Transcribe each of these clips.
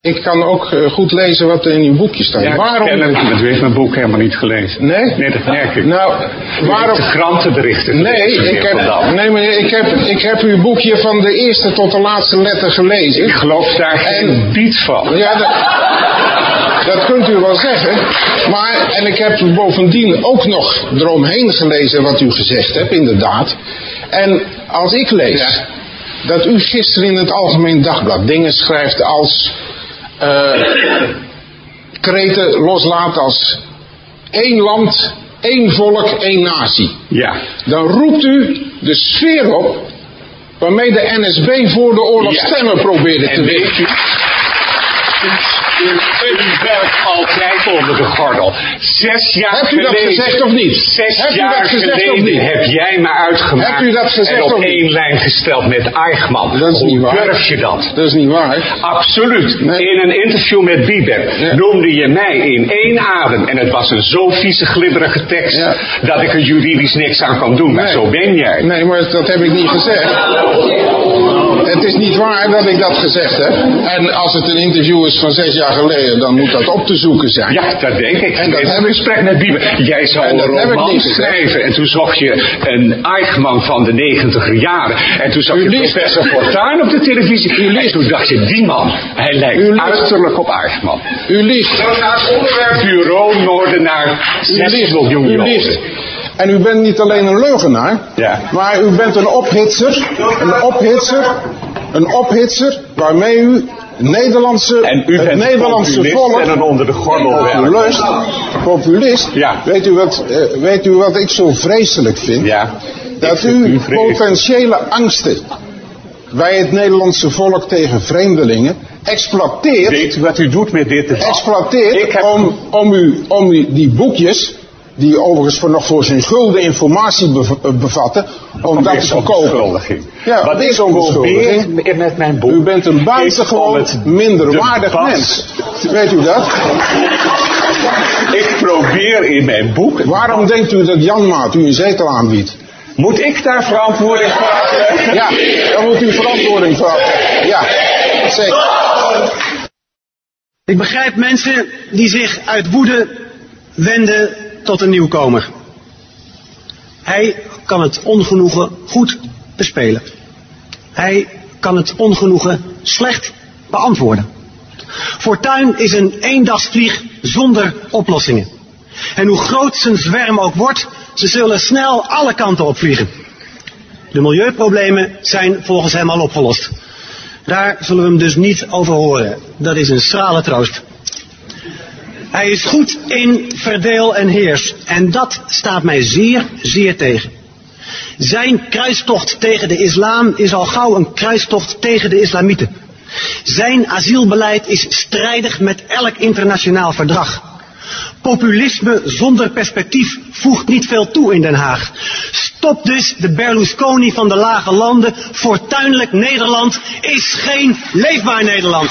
Ik kan ook goed lezen wat er in uw boekje staat. Ja, waarom? U heeft mijn boek helemaal niet gelezen. Nee? Nee, dat merk ik. Nou, waarom? De krantenberichten. Nee, ik heb uw boekje van de eerste tot de laatste letter gelezen. Ik geloof daar geen biet van. Ja, dat kunt u wel zeggen. Maar, en ik heb bovendien ook nog eromheen gelezen wat u gezegd hebt, inderdaad. En als ik lees dat u gisteren in het Algemeen Dagblad dingen schrijft als kreten loslaat als 1 land, 1 volk, 1 natie. Ja. Dan roept u de sfeer op waarmee de NSB voor de oorlog stemmen probeerde te winnen. U werkt altijd onder de gordel. 6 jaar geleden... Hebt u dat gezegd of niet? 6 jaar geleden heb jij me uitgemaakt. Hebt u dat gezegd en op of niet? 1 lijn gesteld met Eichmann. Dat is niet waar. Hoe durf je dat? Dat is niet waar. Absoluut. Nee. In een interview met Bieber noemde je mij in 1 adem. En het was een zo vieze glibberige tekst dat ik er juridisch niks aan kan doen. Maar zo ben jij. Nee, maar dat heb ik niet gezegd. Het is niet waar dat ik dat gezegd heb. En als het een interview is van 6 jaar geleden, dan moet dat op te zoeken zijn. Ja, dat denk ik. En dat heb ik gesprek met Bieber. Jij zou een roman schrijven. En toen zocht je een Eichmann van de 90er jaren. En toen zag je professor Fortuyn op de televisie. En toen dacht je, die man, hij lijkt uiterlijk op Eichmann. U liegt. Bureau Noordenaar, 6 miljoen U liegt. En u bent niet alleen een leugenaar, maar u bent een ophitser waarmee u het Nederlandse volk en dan onder de gordel populist. Ja. Weet u wat ik zo vreselijk vind? Ja. Dat u potentiële angsten bij het Nederlandse volk tegen vreemdelingen exploiteert. Weet u wat u doet met dit debat? Exploiteert om u die boekjes, die overigens nog voor zijn gulden informatie bevatten, om dat te verkopen. Ja, wat is onbeschuldiging? Met mijn boek? U bent een buitengewoon minderwaardig mens. Weet u dat? Ik probeer in mijn boek... Waarom denkt u dat Janmaat u een zetel aanbiedt? Moet ik daar verantwoording voor afleggen? Ja, dan moet u verantwoording voor afleggen. Ja, zeker. Ik begrijp mensen die zich uit woede wenden tot een nieuwkomer. Hij kan het ongenoegen goed bespelen. Hij kan het ongenoegen slecht beantwoorden. Fortuyn is een eendagsvlieg zonder oplossingen. En hoe groot zijn zwerm ook wordt, ze zullen snel alle kanten opvliegen. De milieuproblemen zijn volgens hem al opgelost. Daar zullen we hem dus niet over horen. Dat is een schrale troost. Hij is goed in verdeel en heers. En dat staat mij zeer, zeer tegen. Zijn kruistocht tegen de islam is al gauw een kruistocht tegen de islamieten. Zijn asielbeleid is strijdig met elk internationaal verdrag. Populisme zonder perspectief voegt niet veel toe in Den Haag. Stop dus de Berlusconi van de lage landen. Fortuynlijk Nederland is geen leefbaar Nederland.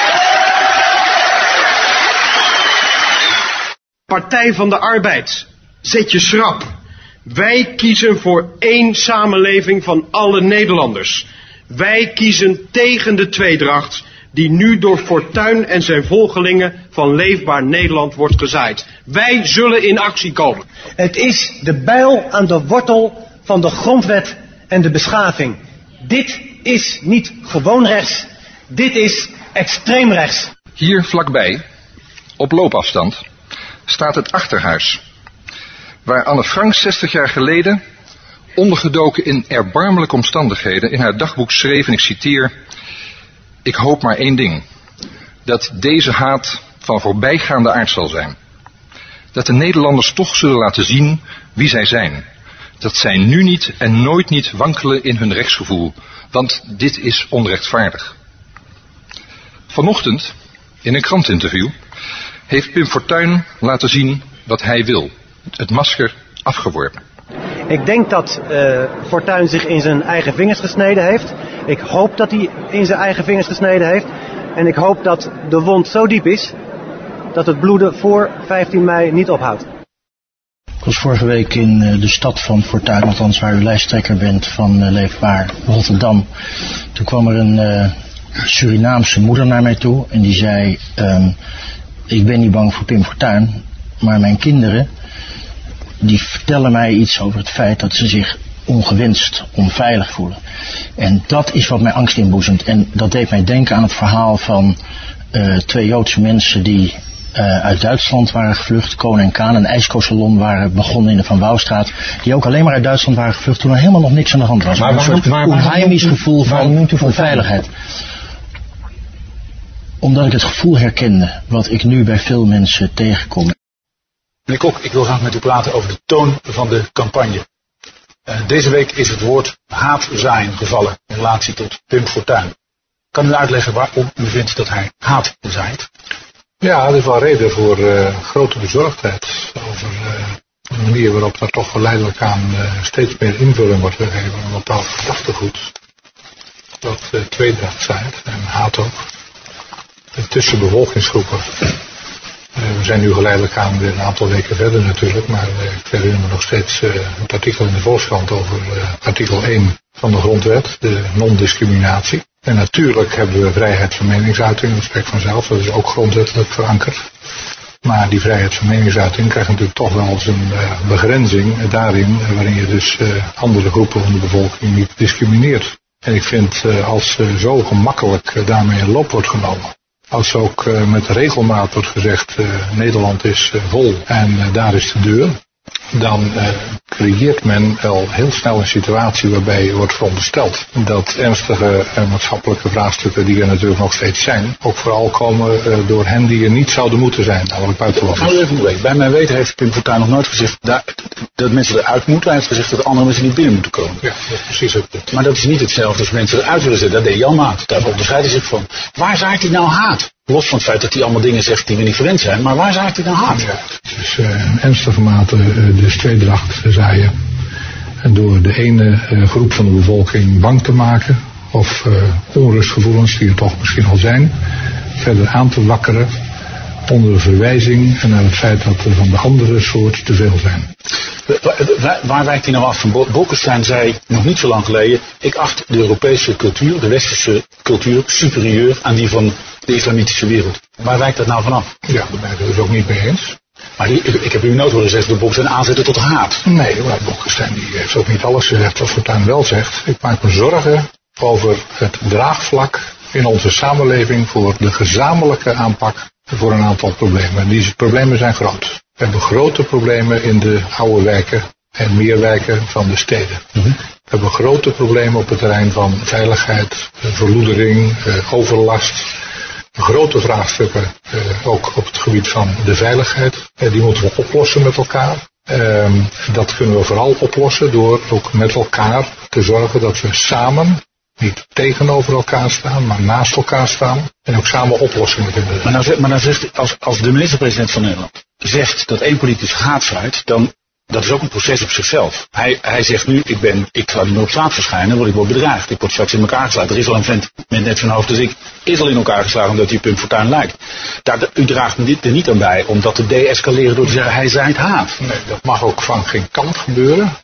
Partij van de Arbeid, zet je schrap. Wij kiezen voor 1 samenleving van alle Nederlanders. Wij kiezen tegen de tweedracht die nu door Fortuyn en zijn volgelingen van Leefbaar Nederland wordt gezaaid. Wij zullen in actie komen. Het is de bijl aan de wortel van de grondwet en de beschaving. Dit is niet gewoon rechts, dit is extreem rechts. Hier vlakbij, op loopafstand, staat het Achterhuis, waar Anne Frank 60 jaar geleden, ondergedoken in erbarmelijke omstandigheden, in haar dagboek schreef, en ik citeer: ik hoop maar 1 ding, dat deze haat van voorbijgaande aard zal zijn. Dat de Nederlanders toch zullen laten zien wie zij zijn. Dat zij nu niet en nooit niet wankelen in hun rechtsgevoel, want dit is onrechtvaardig. Vanochtend, in een krantinterview, heeft Pim Fortuyn laten zien wat hij wil. Het masker afgeworpen. Ik denk dat Fortuyn zich in zijn eigen vingers gesneden heeft. Ik hoop dat hij in zijn eigen vingers gesneden heeft. En ik hoop dat de wond zo diep is dat het bloeden voor 15 mei niet ophoudt. Ik was vorige week in de stad van Fortuyn, althans waar u lijsttrekker bent van Leefbaar, Rotterdam. Toen kwam er een Surinaamse moeder naar mij toe en die zei, ik ben niet bang voor Pim Fortuyn, maar mijn kinderen die vertellen mij iets over het feit dat ze zich ongewenst, onveilig voelen. En dat is wat mij angst inboezemt. En dat deed mij denken aan het verhaal van 2 Joodse mensen die uit Duitsland waren gevlucht, Koon en Kaan, een ijskosalon waren begonnen in de Van Wouwstraat, die ook alleen maar uit Duitsland waren gevlucht toen er helemaal nog niks aan de hand was. Maar een soort onheimisch gevoel van onveiligheid. Omdat ik het gevoel herkende, wat ik nu bij veel mensen tegenkom. Meneer Kok, ik wil graag met u praten over de toon van de campagne. Deze week is het woord haatzaaien gevallen in relatie tot Pim Fortuyn. Kan u uitleggen waarom u vindt dat hij haat zaait? Ja, er is wel reden voor grote bezorgdheid over de manier waarop daar toch geleidelijk aan steeds meer invulling wordt gegeven aan een bepaald gedachtegoed. Dat tweedracht zaait en haat ook. Tussen bevolkingsgroepen. We zijn nu geleidelijk aan weer een aantal weken verder natuurlijk, maar ik herinner me nog steeds het artikel in de Volkskrant over artikel 1 van de grondwet, de non-discriminatie. En natuurlijk hebben we vrijheid van meningsuiting, dat spreekt vanzelf, dat is ook grondwettelijk verankerd. Maar die vrijheid van meningsuiting krijgt natuurlijk toch wel zijn begrenzing daarin, waarin je dus andere groepen van de bevolking niet discrimineert. En ik vind als zo gemakkelijk daarmee een loop wordt genomen, als ook met regelmaat wordt gezegd, Nederland is vol en daar is de deur, dan creëert men wel heel snel een situatie waarbij wordt verondersteld dat ernstige maatschappelijke vraagstukken die er natuurlijk nog steeds zijn, ook vooral komen door hen die er niet zouden moeten zijn, namelijk buitenlanders. Gaan we even weten. Bij mijn weten heeft Pim Fortuyn nog nooit gezegd dat mensen eruit moeten. Hij heeft gezegd dat andere mensen niet binnen moeten komen. Ja, dat is precies het punt. Maar dat is niet hetzelfde als mensen eruit willen zetten. Dat deed Jan Maat. Daar onderscheidt hij zich van. Waar zaait hij nou haat? Los van het feit dat hij allemaal dingen zegt die we niet gewend zijn. Maar waar zaait hij nou haat? Ja, het is in ernstige mate dus tweedracht zaaien. En door de ene groep van de bevolking bang te maken. Of onrustgevoelens die er toch misschien al zijn. Verder aan te wakkeren. Onder de verwijzing naar het feit dat er van de andere soort te veel zijn. Waar wijkt hij nou af van? Bolkestein zei nog niet zo lang geleden, ik acht de Europese cultuur, de westerse cultuur, superieur aan die van de islamitische wereld. Waar wijkt dat nou vanaf? Ja, daar ben ik het dus ook niet mee eens. Maar ik heb u nooit horen zeggen dat Bolkestein aanzetten tot haat. Nee, maar Bolkestein die heeft ook niet alles gezegd wat Fortuyn wel zegt. Ik maak me zorgen over het draagvlak in onze samenleving voor de gezamenlijke aanpak voor een aantal problemen. En die problemen zijn groot. We hebben grote problemen in de oude wijken en meer wijken van de steden. We hebben grote problemen op het terrein van veiligheid, verloedering, overlast. Grote vraagstukken ook op het gebied van de veiligheid. Die moeten we oplossen met elkaar. Dat kunnen we vooral oplossen door ook met elkaar te zorgen dat we samen niet tegenover elkaar staan, maar naast elkaar staan. En ook samen oplossingen kunnen vinden. Maar nou zegt, als de minister-president van Nederland zegt dat één politicus haat zaait, dan dat is ook een proces op zichzelf. Hij zegt nu, ik ga niet meer op straat verschijnen, want ik word bedreigd. Ik word straks in elkaar geslagen. Er is al een vent met net zo'n hoofd als ik, is al in elkaar geslagen omdat hij Pim Fortuyn lijkt. U draagt me dit er niet aan bij om dat te de-escaleren door te zeggen, hij zaait haat. Nee, dat mag ook van geen kant gebeuren.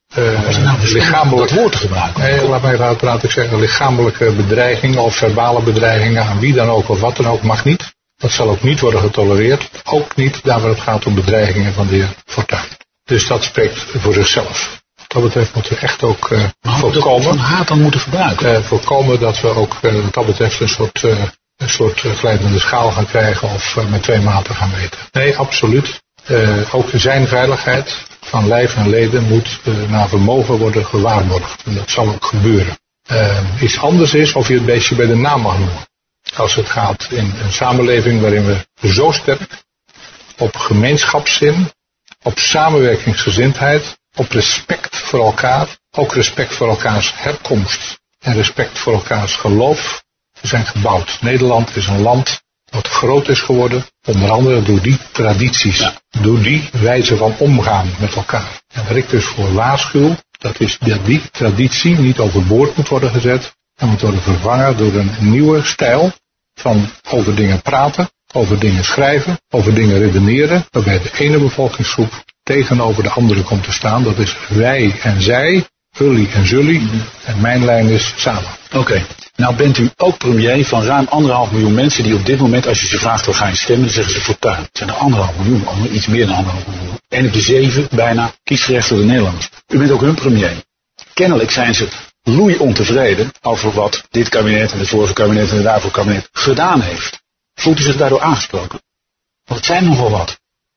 Lichamelijk woord te gebruiken. Nee, laat mij eruit praten. Ik zeg, lichamelijke bedreigingen of verbale bedreigingen aan wie dan ook of wat dan ook mag niet. Dat zal ook niet worden getolereerd. Ook niet daar waar het gaat om bedreigingen van de heer Fortuyn. Dus dat spreekt voor zichzelf. Wat dat betreft moeten we echt ook voorkomen. Van haat dan moeten gebruiken. Voorkomen dat we ook wat dat betreft een soort glijdende schaal gaan krijgen of met 2 maten gaan meten. Nee, absoluut. Ook zijn veiligheid van lijf en leden moet naar vermogen worden gewaarborgd. En dat zal ook gebeuren. Iets anders is of je het beestje bij de naam mag noemen. Als het gaat in een samenleving waarin we zo sterk op gemeenschapszin, op samenwerkingsgezindheid, op respect voor elkaar, ook respect voor elkaars herkomst en respect voor elkaars geloof zijn gebouwd. Nederland is een land wat groot is geworden, onder andere door die tradities, door die wijze van omgaan met elkaar. En waar ik dus voor waarschuw, dat is dat die traditie niet overboord moet worden gezet en moet worden vervangen door een nieuwe stijl van over dingen praten, over dingen schrijven, over dingen redeneren, waarbij de ene bevolkingsgroep tegenover de andere komt te staan. Dat is wij en zij Hully en Zully. En mijn lijn is samen. Oké. Nou bent u ook premier van ruim 1,5 miljoen mensen die op dit moment, als je ze vraagt hoe ga je stemmen, dan zeggen ze Fortuyn. Het zijn er 1,5 miljoen, iets meer dan 1,5 miljoen. 1 op de 7 bijna kiesgerechtigde Nederlanders. U bent ook hun premier. Kennelijk zijn ze loei ontevreden over wat dit kabinet en het vorige kabinet en het daarvoor kabinet gedaan heeft. Voelt u zich daardoor aangesproken? Want het zijn nogal wat.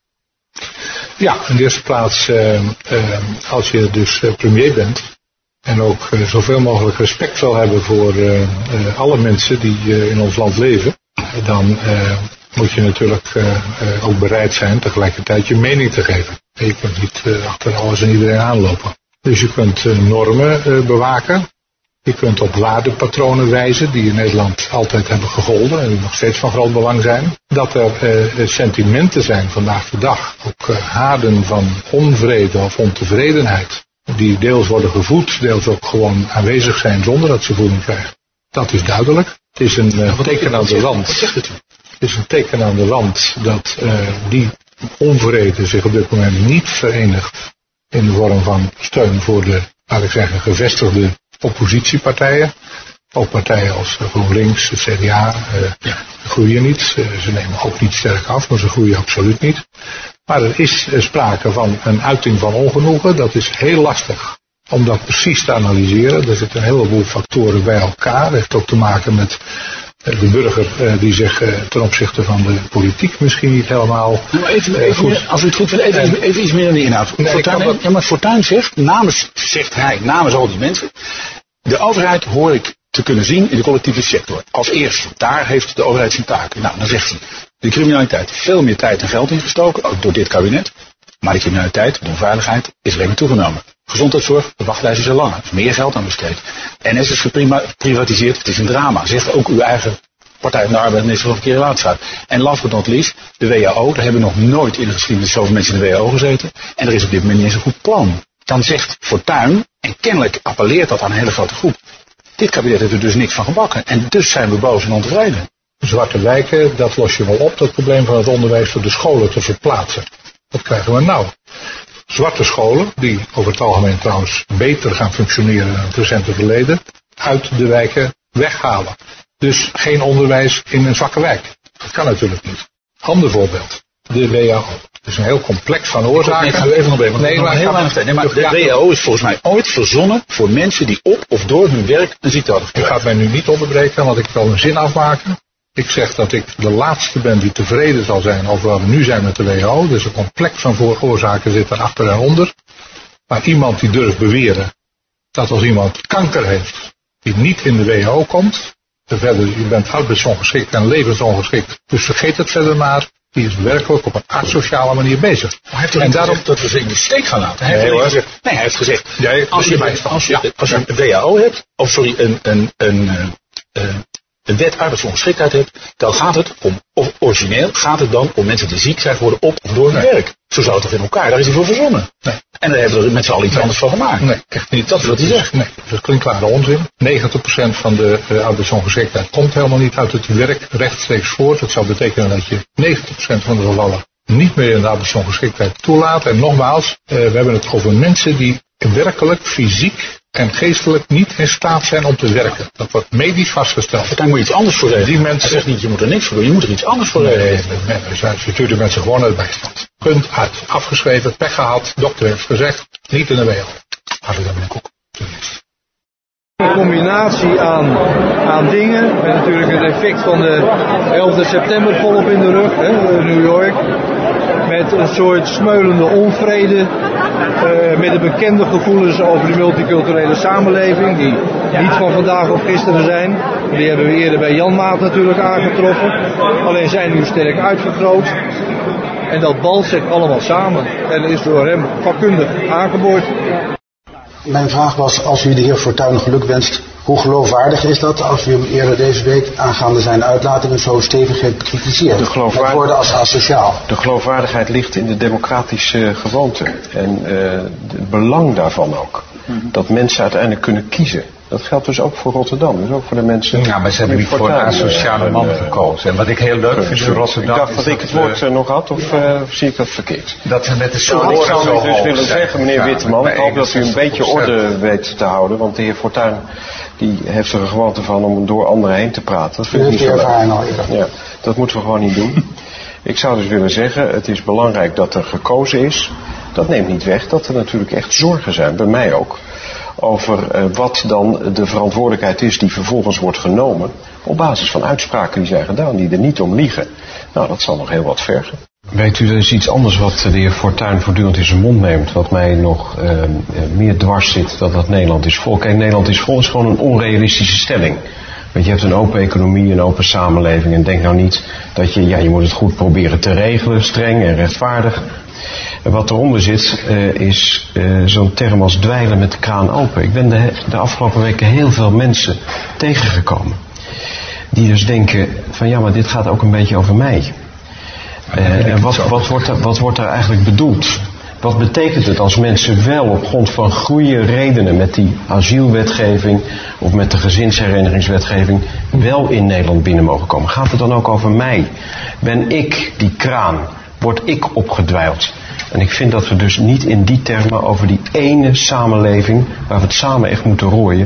Ja, in de eerste plaats, als je dus premier bent en ook zoveel mogelijk respect wil hebben voor alle mensen die in ons land leven, dan moet je natuurlijk ook bereid zijn tegelijkertijd je mening te geven. En je kunt niet achter alles en iedereen aanlopen. Dus je kunt normen bewaken. Je kunt op waardepatronen wijzen die in Nederland altijd hebben gegolden en die nog steeds van groot belang zijn. Dat er sentimenten zijn vandaag de dag, ook haarden van onvrede of ontevredenheid, die deels worden gevoed, deels ook gewoon aanwezig zijn zonder dat ze voeding krijgen. Dat is duidelijk. Het is een teken aan de wand. Wat zegt het u? Het is een teken aan de wand dat die onvrede zich op dit moment niet verenigt in de vorm van steun voor de, laat ik zeggen, gevestigde oppositiepartijen. Ook partijen als GroenLinks, de CDA, groeien niet. Ze nemen ook niet sterk af, maar ze groeien absoluut niet. Maar er is sprake van een uiting van ongenoegen. Dat is heel lastig om dat precies te analyseren. Er zitten een heleboel factoren bij elkaar. Dat heeft ook te maken met de burger die zich ten opzichte van de politiek misschien niet helemaal... Even goed. Als u het goed vindt, even iets meer in de inhoud. Maar Fortuyn zegt, namens al die mensen, de overheid hoor ik te kunnen zien in de collectieve sector. Als eerste, daar heeft de overheid zijn taken. Nou, dan zegt hij, de criminaliteit veel meer tijd en geld ingestoken, ook door dit kabinet. Maar de criminaliteit, de onveiligheid, is alleen maar toegenomen. Gezondheidszorg, de wachtlijsten zijn langer. Er is meer geld aan besteed. NS is geprivatiseerd, het is een drama. Zegt ook uw eigen Partij van de Arbeid minister van Verkeer en Waterstaat. En last but not least, de WHO. Daar hebben nog nooit in de geschiedenis zoveel mensen in de WHO gezeten. En er is op dit moment niet eens een goed plan. Dan zegt Fortuyn, en kennelijk appelleert dat aan een hele grote groep. Dit kabinet heeft er dus niks van gebakken. En dus zijn we boos en ontevreden. Zwarte wijken, dat los je wel op, dat probleem van het onderwijs door de scholen te verplaatsen. Wat krijgen we nou? Zwarte scholen, die over het algemeen trouwens beter gaan functioneren dan het recente verleden, uit de wijken weghalen. Dus geen onderwijs in een zwakke wijk. Dat kan natuurlijk niet. Ander voorbeeld. De WHO. Het is een heel complex van oorzaken. Nee, gaan we even nog even. Nee, maar heel weinig tijd. Nee, maar de WHO is volgens mij ooit verzonnen voor mensen die op of door hun werk een ziekte hadden gekregen. Ik ga het mij nu niet onderbreken, want ik wil een zin afmaken. Ik zeg dat ik de laatste ben die tevreden zal zijn over waar we nu zijn met de WHO. Dus een complex van oorzaken zit er achter en onder. Maar iemand die durft beweren dat als iemand kanker heeft, die niet in de WHO komt, verder, je bent arbeidsongeschikt en levensongeschikt, dus vergeet het verder maar. Die is werkelijk op een asociale manier bezig. Maar hij heeft en daarom dat we ze in de steek gaan laten. Hij heeft gezegd, als je een WHO hebt, of sorry, een wet arbeidsongeschiktheid hebt, dan gaat het om, of origineel gaat het dan om mensen die ziek zijn geworden op of door hun werk. Zo zou het toch in elkaar, daar is hij voor verzonnen. Nee. En daar hebben we er met z'n allen iets anders van gemaakt. Nee, echt niet. Dat is wat hij zegt. Nee, dat klinkt klare onzin. 90% van de arbeidsongeschiktheid komt helemaal niet uit het werk rechtstreeks voort. Dat zou betekenen dat je 90% van de gevallen niet meer in de arbeidsongeschiktheid toelaat. En nogmaals, we hebben het over mensen die werkelijk fysiek en geestelijk niet in staat zijn om te werken. Dat wordt medisch vastgesteld. Daar moet je iets anders voor regelen. Die mensen hij zegt niet, je moet er niks voor doen, je moet er iets anders voor regelen. Nee, ze sturen mensen gewoon naar de bijstand. Punt uit. Afgeschreven, pech gehad, dokter heeft gezegd, niet in de WHO. Hartelijk dank, meneer Kok. Een combinatie aan dingen, met natuurlijk het effect van de 11 september volop in de rug, New York, met een soort smeulende onvrede, met de bekende gevoelens over de multiculturele samenleving, die niet van vandaag of gisteren zijn. Die hebben we eerder bij Jan Maat natuurlijk aangetroffen, alleen zijn nu sterk uitvergroot. En dat balt zich allemaal samen en is door hem vakkundig aangeboord. Mijn vraag was, als u de heer Fortuyn geluk wenst, hoe geloofwaardig is dat als u hem eerder deze week aangaande zijn uitlatingen zo stevig heeft bekritiseerd? Met woorden als asociaal. De geloofwaardigheid ligt in de democratische gewoonte en het belang daarvan ook. Dat mensen uiteindelijk kunnen kiezen. Dat geldt dus ook voor Rotterdam, dus ook voor de mensen... Ja, maar ze hebben niet voor een asociale man gekozen. En wat ik heel leuk vind in Rotterdam... Ik dacht dat ik het woord nog had, of zie ik dat verkeerd? Dat ze met de ik zou dus willen zeggen, meneer Witteman, ik hoop dat u een beetje orde weet te houden, want de heer Fortuyn die heeft er een gewoonte van om door anderen heen te praten. Dat vind ik niet zo leuk. Ja, dat moeten we gewoon niet doen. Ik zou dus willen zeggen, het is belangrijk dat er gekozen is. Dat neemt niet weg dat er natuurlijk echt zorgen zijn, bij mij ook, over wat dan de verantwoordelijkheid is die vervolgens wordt genomen op basis van uitspraken die zijn gedaan, die er niet om liegen. Nou, dat zal nog heel wat vergen. Weet u, er is iets anders wat de heer Fortuyn voortdurend in zijn mond neemt, wat mij nog meer dwars zit, dat Nederland is vol. Kijk, Nederland is vol is gewoon een onrealistische stelling. Want je hebt een open economie, een open samenleving en denk nou niet dat je moet het goed proberen te regelen, streng en rechtvaardig. Wat eronder zit is zo'n term als dweilen met de kraan open. Ik ben de afgelopen weken heel veel mensen tegengekomen. Die dus denken van ja, maar dit gaat ook een beetje over mij. En wat wordt daar eigenlijk bedoeld? Wat betekent het als mensen wel op grond van goede redenen met die asielwetgeving of met de gezinsherenigingswetgeving wel in Nederland binnen mogen komen? Gaat het dan ook over mij? Ben ik die kraan? Word ik opgedwijld? En ik vind dat we dus niet in die termen over die ene samenleving waar we het samen echt moeten rooien.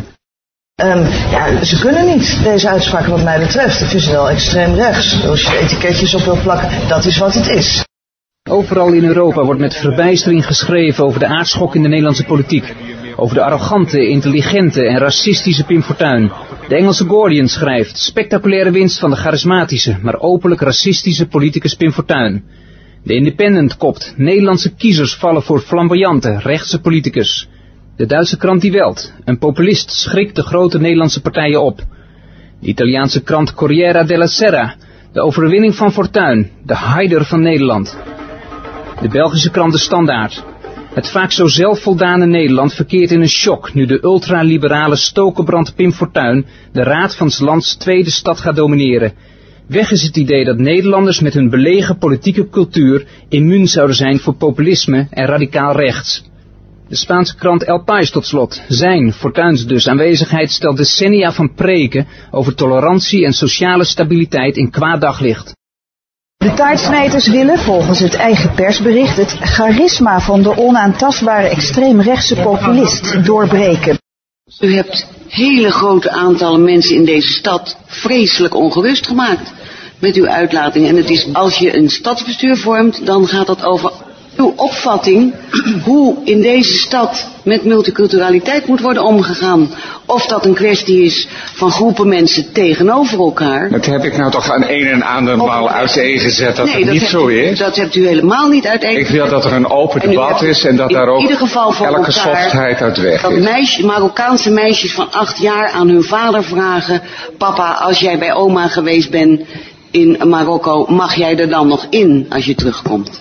Ja, ze kunnen niet, deze uitspraken wat mij betreft. Het is wel extreem rechts. Als je etiketjes op wil plakken, dat is wat het is. Overal in Europa wordt met verbijstering geschreven over de aardschok in de Nederlandse politiek. Over de arrogante, intelligente en racistische Pim Fortuyn. De Engelse Guardian schrijft spectaculaire winst van de charismatische, maar openlijk racistische politicus Pim Fortuyn. De Independent kopt Nederlandse kiezers vallen voor flamboyante, rechtse politicus. De Duitse krant Die Welt, een populist schrikt de grote Nederlandse partijen op. De Italiaanse krant Corriere della Sera, de overwinning van Fortuyn, de Haider van Nederland. De Belgische krant De Standaard. Het vaak zo zelfvoldane Nederland verkeert in een shock nu de ultraliberale stokenbrand Pim Fortuyn de raad van 's lands tweede stad gaat domineren. Weg is het idee dat Nederlanders met hun belegen politieke cultuur immuun zouden zijn voor populisme en radicaal rechts. De Spaanse krant El País tot slot. Zijn, Fortuyns dus, aanwezigheid stelt decennia van preken over tolerantie en sociale stabiliteit in kwaad daglicht. De taartsnijters willen, volgens het eigen persbericht, het charisma van de onaantastbare extreemrechtse populist doorbreken. U hebt hele grote aantallen mensen in deze stad vreselijk ongerust gemaakt met uw uitlating. En het is, als je een stadsbestuur vormt, dan gaat dat over uw opvatting hoe in deze stad met multiculturaliteit moet worden omgegaan. Of dat een kwestie is van groepen mensen tegenover elkaar. Dat heb ik nou toch aan een en ander maal uiteengezet dat het niet zo is. Dat hebt u helemaal niet uiteengezet. Ik wil dat er een open debat is en dat daar ook elke softheid uit weg is. Marokkaanse meisjes van 8 jaar aan hun vader vragen: papa, als jij bij oma geweest bent in Marokko, mag jij er dan nog in als je terugkomt?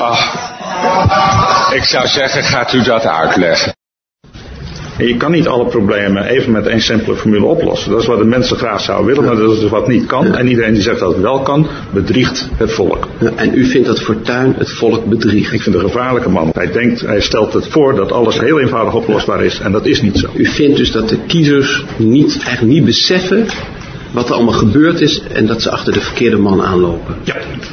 Ik zou zeggen, gaat u dat uitleggen. En je kan niet alle problemen even met één simpele formule oplossen. Dat is wat de mensen graag zouden willen, maar dat is dus wat niet kan. En iedereen die zegt dat het wel kan, bedriegt het volk. En u vindt dat Fortuyn het volk bedriegt? Ik vind het een gevaarlijke man. Hij stelt het voor dat alles heel eenvoudig oplosbaar is en dat is niet zo. U vindt dus dat de kiezers eigenlijk niet beseffen wat er allemaal gebeurd is en dat ze achter de verkeerde man aanlopen? Ja.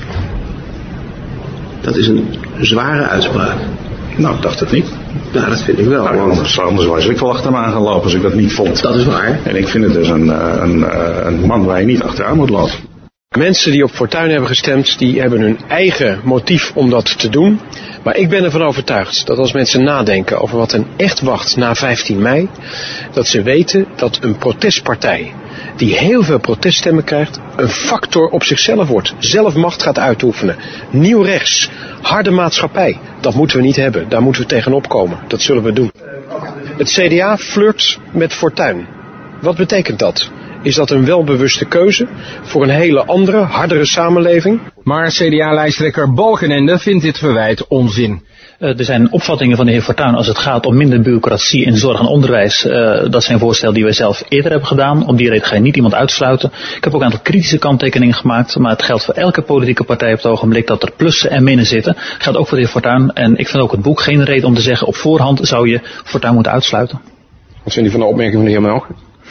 Dat is een zware uitspraak. Nou, ik dacht het niet. Nou, dat vind ik wel. Nou, anders was ik wel achter hem aangelopen als ik dat niet vond. Dat is waar. En ik vind het dus een man waar je niet achteraan moet lopen. Mensen die op Fortuyn hebben gestemd, die hebben hun eigen motief om dat te doen. Maar ik ben ervan overtuigd dat als mensen nadenken over wat hen echt wacht na 15 mei... dat ze weten dat een protestpartij die heel veel proteststemmen krijgt, een factor op zichzelf wordt. Zelf macht gaat uitoefenen. Nieuw rechts. Harde maatschappij. Dat moeten we niet hebben. Daar moeten we tegenop komen. Dat zullen we doen. Het CDA flirt met Fortuyn. Wat betekent dat? Is dat een welbewuste keuze voor een hele andere, hardere samenleving? Maar CDA-lijsttrekker Balkenende vindt dit verwijt onzin. Er zijn opvattingen van de heer Fortuyn als het gaat om minder bureaucratie in zorg en onderwijs. Dat zijn voorstellen die wij zelf eerder hebben gedaan. Om die reden ga je niet iemand uitsluiten. Ik heb ook een aantal kritische kanttekeningen gemaakt. Maar het geldt voor elke politieke partij op het ogenblik dat er plussen en minnen zitten. Geldt ook voor de heer Fortuyn. En ik vind ook het boek geen reden om te zeggen op voorhand zou je Fortuyn moeten uitsluiten. Wat vindt u van de opmerking van de heer Melk?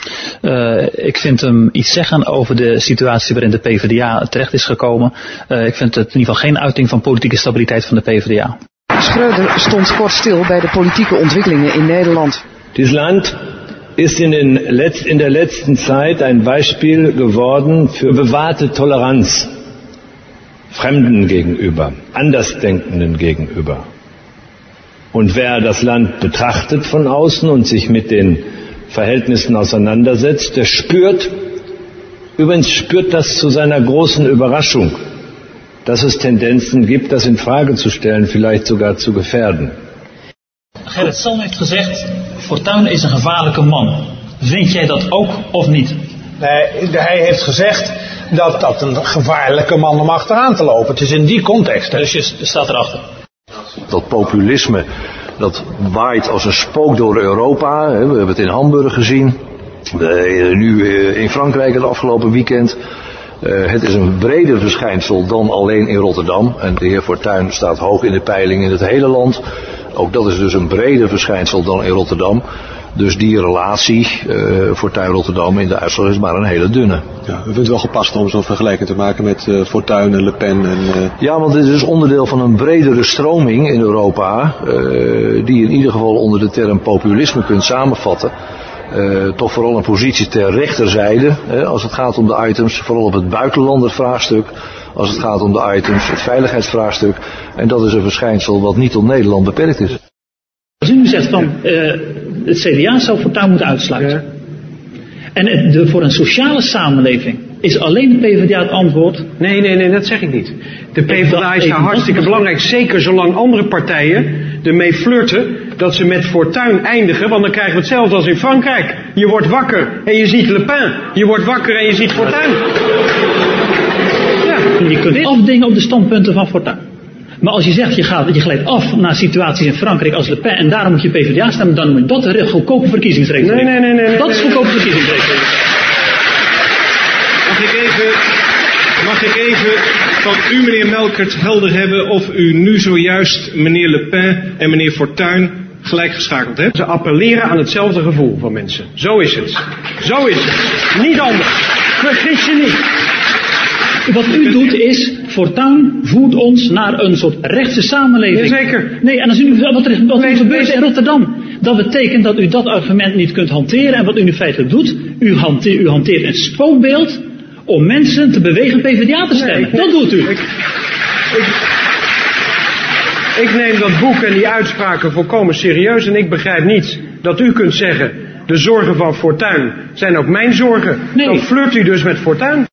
Ik vind hem iets zeggen over de situatie waarin de PvdA terecht is gekomen. Ik vind het in ieder geval geen uiting van politieke stabiliteit van de PvdA. Schröder stond kort stil bij de politieke ontwikkelingen in Nederland. Dit land ist in der letzten Zeit ein Beispiel geworden für bewahrte Toleranz Fremden gegenüber, Andersdenkenden gegenüber. Und wer das Land betrachtet von außen und sich mit den Verhältnissen auseinandersetzt, der spürt das zu seiner großen Überraschung, dass es Tendenzen gibt, das in Frage zu stellen, vielleicht sogar zu gefährden. Gerrit Salm heeft gezegd, Fortuyn is een gevaarlijke man. Vind jij dat ook of niet? Nee, hij heeft gezegd dat dat een gevaarlijke man om achteraan te lopen. Het is in die context. Hè? Dus je staat erachter. Dat populisme, dat waait als een spook door Europa. We hebben het in Hamburg gezien. Nu in Frankrijk het afgelopen weekend. Het is een breder verschijnsel dan alleen in Rotterdam. En de heer Fortuyn staat hoog in de peiling in het hele land. Ook dat is dus een breder verschijnsel dan in Rotterdam. Dus die relatie, Fortuyn-Rotterdam in de uitslag is maar een hele dunne. Ja, u vindt het wel gepast om zo'n vergelijking te maken met Fortuyn en Le Pen? Ja, want dit is dus onderdeel van een bredere stroming in Europa, die in ieder geval onder de term populisme kunt samenvatten. Toch vooral een positie ter rechterzijde, als het gaat om de items, vooral op het buitenlandervraagstuk, als het gaat om de items, het veiligheidsvraagstuk. En dat is een verschijnsel wat niet tot Nederland beperkt is. Als u nu zegt van het CDA zou Fortuyn moeten uitsluiten. Ja. En voor een sociale samenleving is alleen de PvdA het antwoord. Nee, dat zeg ik niet. De PvdA is daar hartstikke belangrijk. Zeker zolang andere partijen ermee flirten dat ze met Fortuyn eindigen. Want dan krijgen we hetzelfde als in Frankrijk. Je wordt wakker en je ziet Le Pen. Je wordt wakker en je ziet Fortuyn. Ja. Je kunt afdingen op de standpunten van Fortuyn. Maar als je zegt, je glijdt af naar situaties in Frankrijk als Le Pen en daarom moet je PvdA stemmen, dan noem je dat een goedkope verkiezingsrekening. Nee. Dat is goedkope verkiezingsrekening. Mag ik even van u, meneer Melkert, helder hebben of u nu zojuist meneer Le Pen en meneer Fortuyn gelijkgeschakeld hebt? Ze appelleren aan hetzelfde gevoel van mensen. Zo is het. Niet anders. Vergis je niet. Wat u doet is, Fortuyn voert ons naar een soort rechtse samenleving. Jazeker. Nee, en als u wat er gebeurt in Rotterdam, dat betekent dat u dat argument niet kunt hanteren. En wat u nu feitelijk doet, u hanteert een spookbeeld om mensen te bewegen PvdA te stemmen. Nee, dat doet u. Ik neem dat boek en die uitspraken volkomen serieus en ik begrijp niet dat u kunt zeggen, de zorgen van Fortuyn zijn ook mijn zorgen. Nee. Dan flirt u dus met Fortuyn.